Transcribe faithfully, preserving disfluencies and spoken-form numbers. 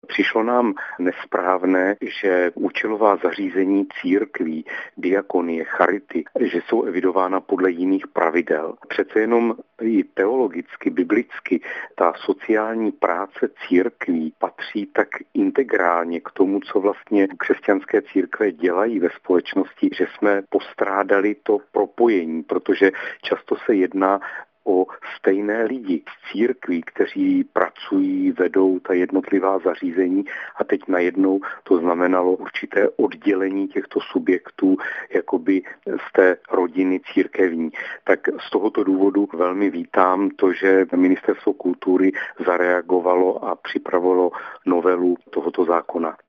Přišlo nám nesprávné, že účelová zařízení církví, diakonie, charity, že jsou evidována podle jiných pravidel. Přece jenom i teologicky, biblicky, ta sociální práce církví patří tak integrálně k tomu, co vlastně křesťanské církve dělají ve společnosti, že jsme postrádali to propojení, protože často se jedná o stejné lidi z církví, kteří pracují, vedou ta jednotlivá zařízení a teď najednou to znamenalo určité oddělení těchto subjektů jakoby z té rodiny církevní. Tak z tohoto důvodu velmi vítám to, že Ministerstvo kultury zareagovalo a připravilo novelu tohoto zákona.